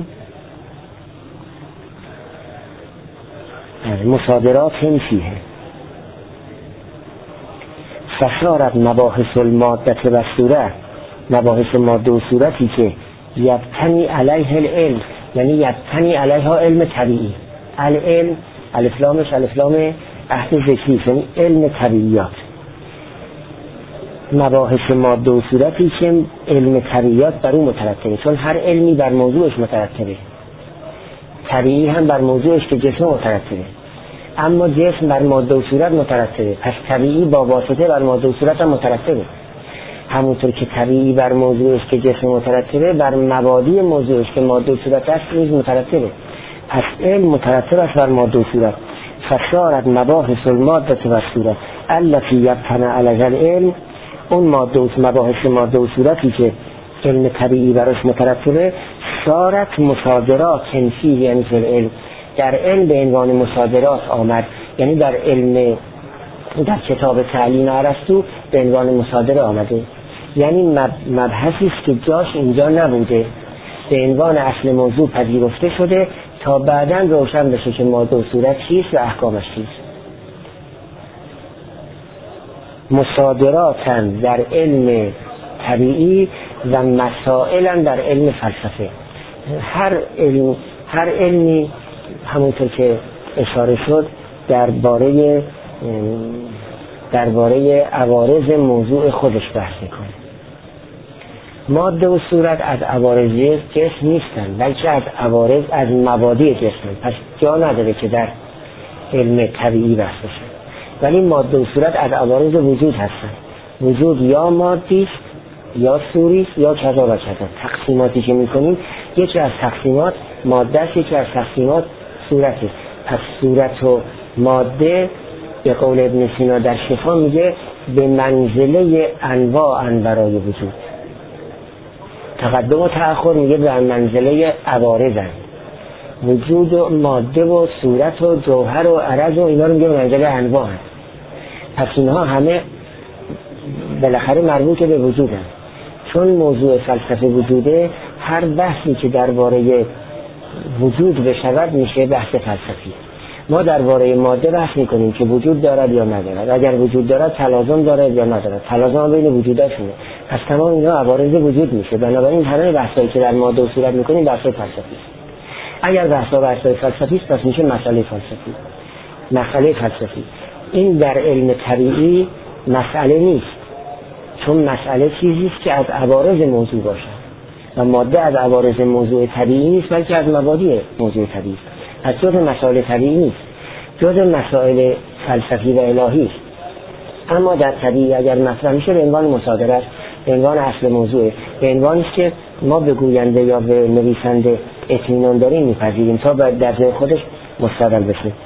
فیه. فصارت مباحث الماده و صورت، مباحث ماده و صورتی که یبتنی علیه العلم، یعنی یبتنی علیها علم طبیعی. العلم الفلامش الفلام عهد ذکری، یعنی علم طبیعیات. مباحث ماده و صورتی که علم طبیعیات بر اون مترتبه، چون هر علمی بر موضوعش مترتبه. طبیعی هم بر موضوعش که جسم مترتبه، اما جسم بر ماده و صورت مترتبه، پس طبیعی با واسطه بر ماده و صورت هم مترتبه. همونطور که طبیعی بر موضوعش که جسم مترتبه، بر مبادی موضوعش که ماده و صورت است نیز مترتبه. پس علم مترتب است بر ماده و صورت. فصارت مباحث الماده و صورت التي يبتنى عليها العلم، اون مباحث ماده و صورتی که علم طبیعی براش مترتبه، صارت مصادرات فیه، یعنی فی العلم، در علم به عنوان مصادرات آمد، یعنی در علم، در کتاب تعلیم ارسطو به عنوان مصادره آمده. یعنی مبحثی است که جاش اینجا نبوده، به عنوان اصل موضوع پذیرفته شده تا بعداً روشن بشه که ماده و صورت چیست و احکامش چیست. مصادراتاً در علم طبیعی و مسائلاً در علم فلسفه. هر علمی همونطور که اشاره شد درباره عوارض موضوع خودش بحث میکنه. ماده و صورت از عوارض جسم نیستن، بلکه از عوارض از مبادی جسم، پس جا نداره که در علم طبیعی بحث بشه. ولی ماده و صورت از عوارض وجود هستن. وجود یا مادی است یا صوری است یا کذا و کذا. تقسیماتی که میکنیم، یکی از تقسیمات ماده است، یکی از تقسیمات صورت است. پس صورت و ماده به قول ابن سینا در شفا میگه به منزله انواع برای وجود. تقدم و تأخر میگه به منزله عوارضن. وجود و ماده و صورت و جوهر و عرض و اینا رو میگه به منزله انواع هست. پس اینها همه بالاخره مربوط به وجودن. چون موضوع فلسفه وجوده، هر بحثی که درباره وجود بشود میشه بحث فلسفی. ما درباره ماده بحث میکنیم که وجود دارد یا ندارد، اگر وجود دارد تلازم دارد یا ندارد، تلازم بین وجوداشونه، پس تمام اینا عوارض وجود میشه. بنابراین همه بحثایی که در ماده و صورت میکنیم بحث فلسفی است. اگر بحث فلسفی است پس میشه مسئله فلسفی. این در علم طبیعی مسئله نیست، چون مسئله چیزی است که از عوارض موضوع باشد و ماده از عوارض موضوع طبیعی نیست، بلکه از مبادی موضوع طبیعی است. از جز مسائل طبیعی نیست، جز مسائل فلسفی و الهی است. اما در طبیعی اگر مطرح میشه به عنوان مصادره است، به عنوان اصل موضوع، به عنوانی است که ما به گوینده یا به نویسنده اطمینان داریم میپذیریم تا در ذهن خودش مستدل بشه.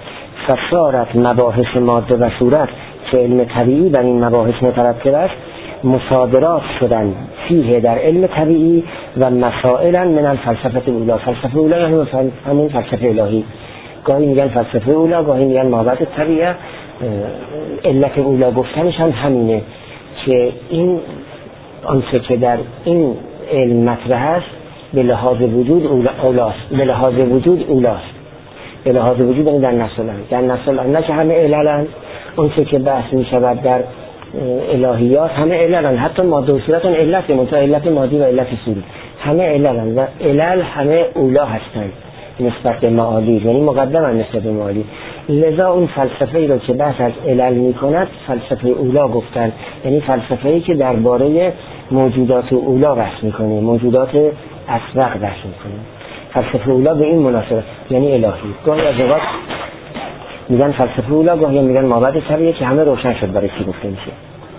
فصارت مباحث ماده و صورت که علم طبیعی بر این مباحث مترتب است مصادرات شدن فیه در علم طبیعی و مسائلا من الفلسفه اولا. فلسفه اولا یعنی همون فلسفه الهی، گاهی میگن فلسفه اولا، گاهی میگن مابعد طبیعه. علت اولا گفتنش هم همینه که این آنچه که در این علم مطرح است به لحاظ وجود اولاست، به لحاظ وجود اولاست، به لحاظ وجود یعنی در نفس الامر، در نفس الامر، نه که همه عللن. اونچه که بحث می شود در الهیات همه عللن، حتی ماده و صورت علت، منتها علت مادی و علت صوری همه عللن و علل همه اولا هستند نسبت به معالی، یعنی مقدمن نسبت به معالی. لذا اون فلسفه ای رو که بحث از علل می کند فلسفه اولا گفتن، یعنی فلسفه ای که درباره موجودات اولا بحث می کنه، موجودات اسبق بحث می کنه. فلسفه اولا به این مناسبت یعنی الهی. گاهی از اوقات میگن فلسفه اولا، گاهی میگن مابعد طبیعه، که همه روشن شد برای چی گفته میشه.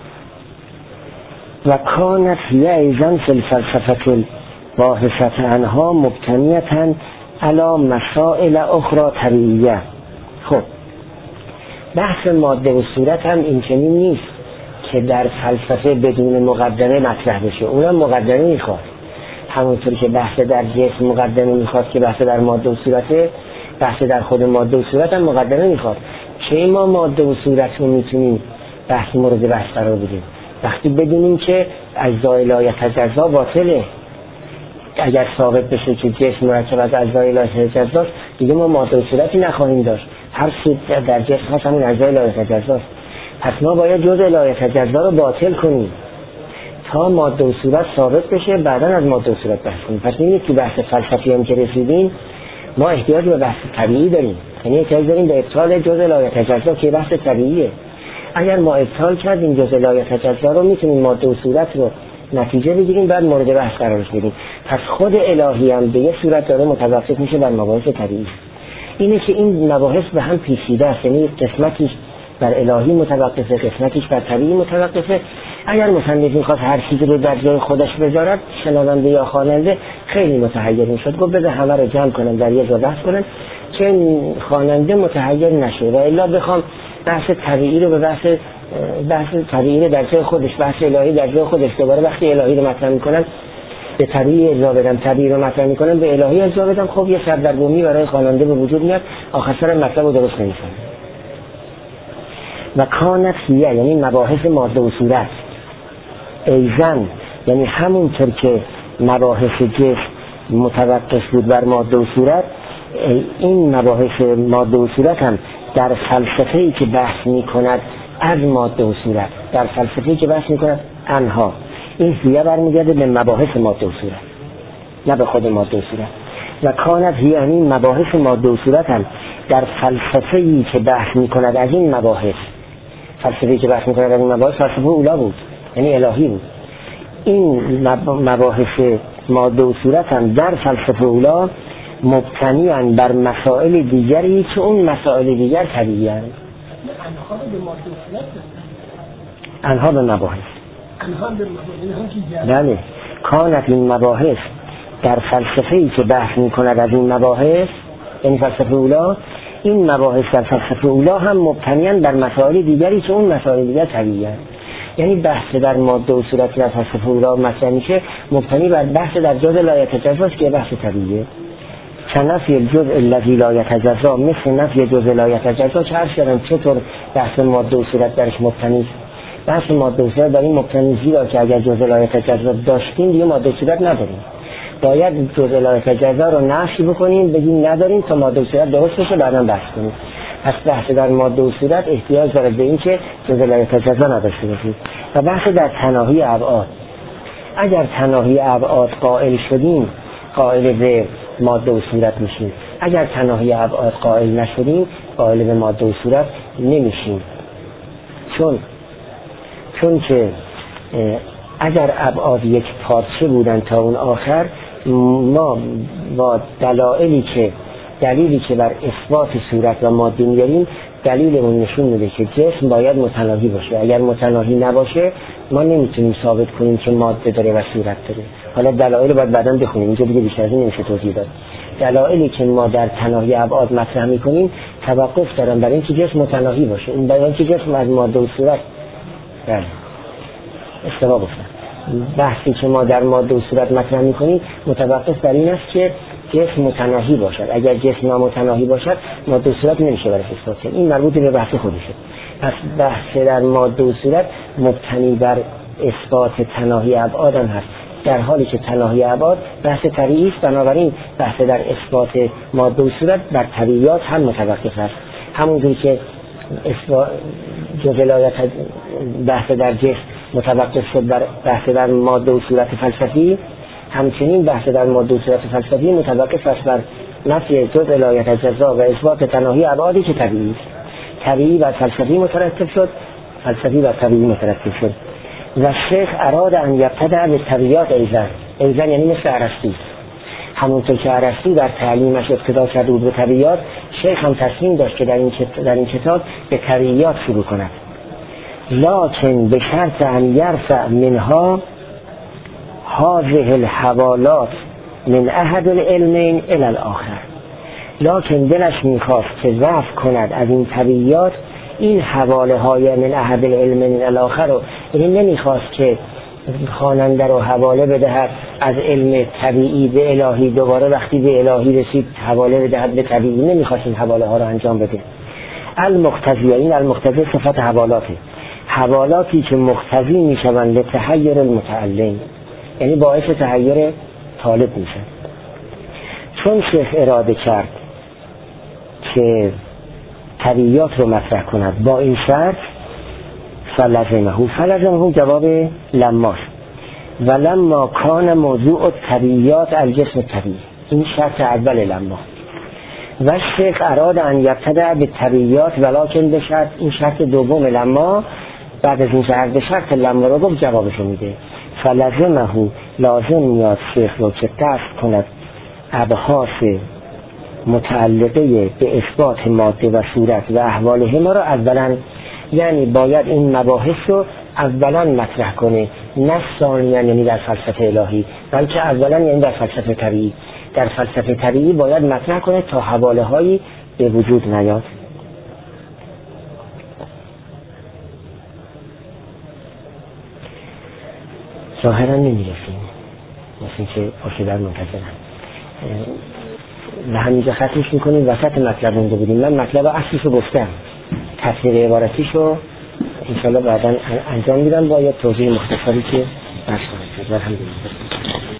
و کانت هی ایضا فی الفلسفه الباحثه عنها مبتنیه علی مسائل اخرى طبیعیه. خب بحث ماده و صورت هم این چنین نیست که در فلسفه بدون مقدمه مطرح بشه، اونم مقدمه میخواد. همونطور که بحث در جسم مقدمه میخواد که بحث در ماده و صورته، بحث در خود ماده و صورت هم مقدمه میخواد. چه ما ماده و صورت رو میتونیم بحث مورد بحث قرار بدیم؟ وقتی بدونیم که اجزای لا یتجزا باطله. اگر ثابت بشه که جسم مرکب از اجزای لا یتجزا است، دیگه ما ماده و صورتی نخواهیم داشت. هر چیز در جسم هست همون اجزای لا یتجزا است. پس ما باید جزء لا یتجزا رو باطل کنیم تا ماده و صورت ثابت بشه، بعداً از ماده و صورت بحث کنیم. پس می‌بینید که بحث فلسفی هم که رسیدیم ما احتیاج به بحث طبیعی داریم، یعنی احتیاج داریم به ابطال جزء لا یتجزا که بحث طبیعیه. اگر ما ابطال کردیم جزء لا یتجزا رو میتونیم ماده و صورت رو نتیجه بگیریم، بعد مورد بحث قرارش بدیم. پس خود الهی هم به یه صورت داره متوقف میشه بر مباحث طبیعی. اینه که این مباحث به هم پیچیده است، یعنی قسمتیش بر الهی متوقفه، قسمتیش بر طبیعی متوقفه. اگر مصنف میخواد هر چیزی رو در جای خودش بذارد، شنونده یا خواننده خیلی متحیر میشد. گفت بذار همه رو جمع کنم در یه جا بحث کنم که خواننده متحیر نشه، و الا بخوام بحث طبیعی رو به بحث طبیعی در جای خودش، بحث الهی در جای خودش، دوباره وقتی الهی رو مطرح میکنن به طبیعی اجزا بدم، طبیعی رو مطرح میکنن به الهی اجزا بدم، خب یه سردرگمی برای خواننده به وجود میاد، آخر سر مطلب رو درست نمیفهمه. و کانت هیه یعنی مباحث ماده و صورت، ایزن یعنی همونطور که مباحث جسم متوقف بود بر ماده و صورت، این مباحث ماده و صورت هم در فلسفه‌ای که بحث می‌کند از ماده و صورت، در فلسفه‌ای که بحث می‌کند انها، این هیه برمیگرده به مباحث ماده و صورت نه به خود ماده و صورت. و کانت هیه یعنی مباحث ماده و صورت هم در فلسفه‌ای که بحث می‌کند از این مباحث، فلسفه‌ای که بحث می‌کند از این مباحث فلسفه اولا بود، یعنی الهی بود. این مباحث ماده و صورت هم در فلسفه اولا مبتنی‌اند بر مسائل دیگری که اون مسائل دیگر طبیعی هستند. انها به مباحث بله. کانت این مباحث در فلسفه‌ای که بحث می‌کند از این مباحث، یعنی فلسفه اولا، این مباحث در فلسفه اولا هم مبتنی‌اند بر مسائل دیگری که اون مسائل دیگر طبیعی هستند. یعنی بحث در ماده و صورت در فلسفه اولا مطرح میشه مبتنی بر بحث در جزء لا یتجزا که بحث طبیعیه. نفی الجزء الذی لا یتجزا مثل نفی جزء لا یتجزا. چه عرض کردم چطور بحث ماده و صورت درش مبتنی است؟ بحث ماده و صورت در این مبتنی زیرا که اگر جزء لا یتجزا داشتیم دیگه ماده و صورت نداریم، باید جزء لا یتجزا رو نفی بکنیم، بگیم نداریم تا ماده و صورت درست بشه بعداً بحث کنیم. پس بحث در ماده و صورت احتیاج داره به این که جزء لا یتجزا نداشته باشیم. و بحث در تناهی ابعاد، اگر تناهی ابعاد قائل شدیم قائل به ماده و صورت میشیم، اگر تناهی ابعاد قائل نشدیم قائل به ماده و صورت نمیشیم. چون که اگر ابعاد یک پارچه بودن تا اون آخر، ما با دلیلی که بر اثبات صورت و ماده میاریم، دلیلمون نشون میده که جسم باید متناهی باشه. اگر متناهی نباشه ما نمیتونیم ثابت کنیم که ماده داره و صورت داره. حالا دلایل باید بعداً بخونیم، اینجا دیگه بیشتر از این نمیشه توضیح داد. دلایلی که ما در تناهی ابعاد مطرح میکنیم توقف دارن برای اینکه جسم متناهی باشه، این برای اینکه جسم از ماده و صورت بله اشتباه گفتم. بحثی که ما در ماده و صورت مطرح می‌کنیم متوقف بر این است که جسم متناهی باشد. اگر جسم نامتناهی باشد ماده و صورت نمیشه برای اثبات کرد. این مربوط به بحث خودشه. پس بحث در ماده و صورت مبتنی بر اثبات تناهی ابعاد هم هست، در حالی که تناهی ابعاد بحث طبیعی است. بنابراین بحث در اثبات ماده و صورت بر طبیعیات هم متوقف است. همونجوری که ولایت بحث در جسم متوقف شد بر بحث در ماده و صورت فلسفی، همچنین بحث در ماده و صورت فلسفی متوقف است بر نفی جز ولایت از جزا و اثبات تناهی ابعادی که طبیعی است. طبیعی بر فلسفی مترتب شد، فلسفی بر طبیعی مترتب شد. و شیخ اراد ان یبتدع به طبیعیات ایزن یعنی مثل ارسطو، همونطور که ارسطو در تعلیمش ابتدا کرده بود به طبیعیات، شیخ هم تصمیم داشت که در این کتاب به طبیعیات شروع کند، لکن به شرط ان یرفع منها هذه الحوالات من احد العلمین الی الاخر. لکن دلش میخواست که رفع کند از این طبیعیات این حواله های من احد العلمین الی الاخر رو، یعنی نمیخواست که خواننده رو حواله بدهد از علم طبیعی به الهی، دوباره وقتی به الهی رسید حواله بدهد به طبیعی، نمیخواست این حواله ها رو انجام بده. المقتضی، این المقتضی صفت حوالاته، حوالاتی که مقتضی میشوند لتحیر المتعلم، یعنی باعث تحیر طالب میشن. چون شیخ اراده کرد که طبیعیات رو مطرح کند با این شرط، فلزمه جواب لماست و لما کان موضوع طبیعیات الجسم طبیعی، این شرط اول لما. و شیخ اراد ان یبتدع به طبیعیات ولکن به شرط، این شرط دوم لما. بعد از این شرط به شرط لما رو گفت جوابشو میده. فلزمه لازم میاد شیخ رو که قصد کند ابحاث متعلقه به اثبات ماده و صورت و احوال ما رو اولا، یعنی باید این مباحث رو اولا مطرح کنه، نه ثانیاً یعنی در فلسفه الهی، بلکه اولا یعنی در فلسفه طبیعی. در فلسفه طبیعی باید مطرح کنه تا حواله هایی به وجود نیاد. ظاهرا نمیرسیم، مثل که آشدار منتظرم و همینجا ختمش میکنیم. وسط مطلب مونده بودیم، من مطلب اصلیشو گفتم، تفسیر عبارتیشو انشاءالله بعدا انجام میدم با یه توضیح مختصری که بحث کنم. الحمدلله.